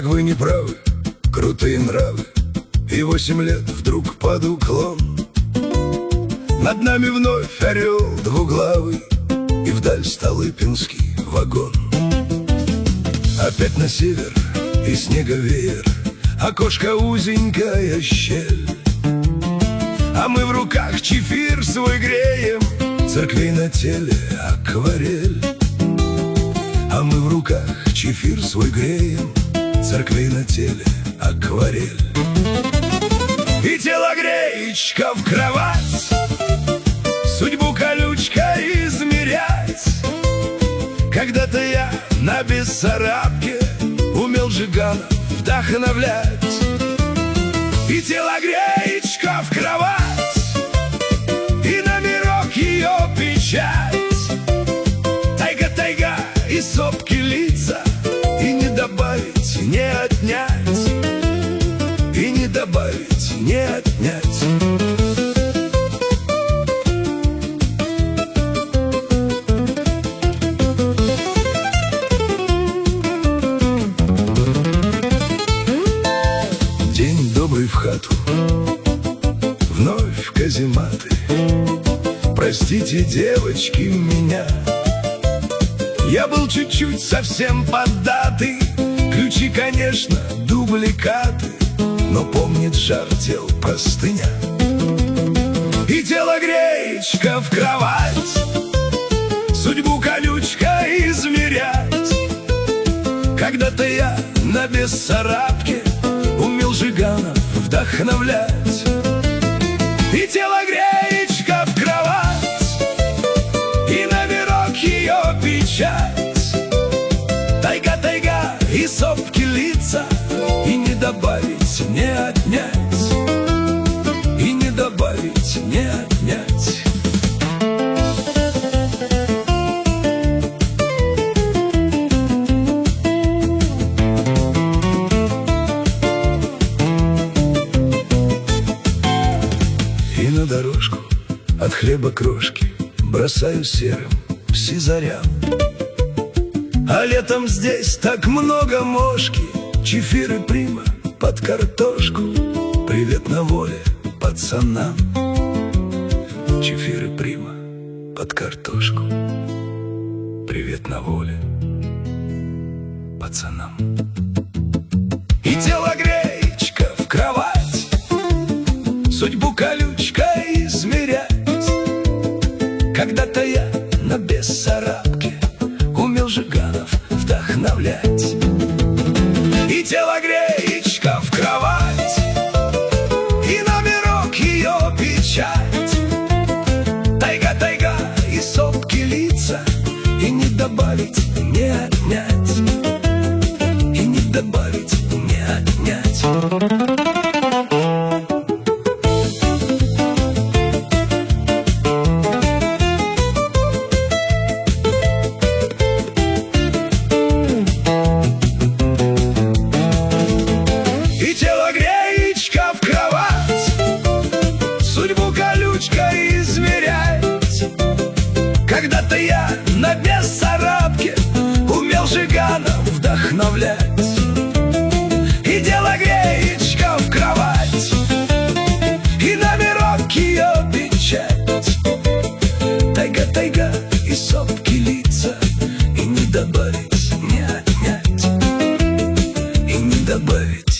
как вы не правы, крутые нравы, и 8 лет вдруг под уклон. Над нами вновь орел двуглавый, и вдаль Столыпинский вагон. Опять на север и снеговеер, окошко узенькая щель. А мы в руках чефир свой греем, церквей на теле акварель. А мы в руках чефир свой греем, церквей на теле акварель. И телогреечка в кровать, судьбу колючкой измерять. Когда-то я на Бессарабке умел Жиганов вдохновлять. И телогреечка в кровать, и номерок ее печать. Тайга-тайга и сопки лица, и не добавить, не отнять. И не добавить, не отнять. День добрый в хату, вновь казематы. Простите, девочки, меня. Я был чуть-чуть совсем поддатый. Ключи, конечно, дубликаты, но помнит жар тел простыня. И телогреечка в кровать, судьбу колючкой измерять. Когда-то я на Бессарабке умел Жиганов вдохновлять. И телогреечка в кровать, и номерок ее печать. Тайга-тайга и сопки лица, и не добавить, не отнять. И не добавить, не отнять. И на дорожку от хлеба крошки бросаю серым сизарям. А летом здесь так много мошки, чефир и прима под картошку. Привет на воле пацанам, чефир и прима под картошку. Привет на воле пацанам. И телогреечка в кровать, судьбу колючкой измерять. Когда-то я на Бессарабке умел Жиганов вдохновлять. И телогреечка в кровать, и номерок ее печать. Тайга-тайга и сопки лица, и не добавить, не отнять. И не добавить, не отнять. Когда-то я на Бессарабке умел Жиганов вдохновлять. И телогреечка в кровать, и номерок ее печать. Тайга-тайга и сопки лица, и не добавить, не отнять. И не добавить,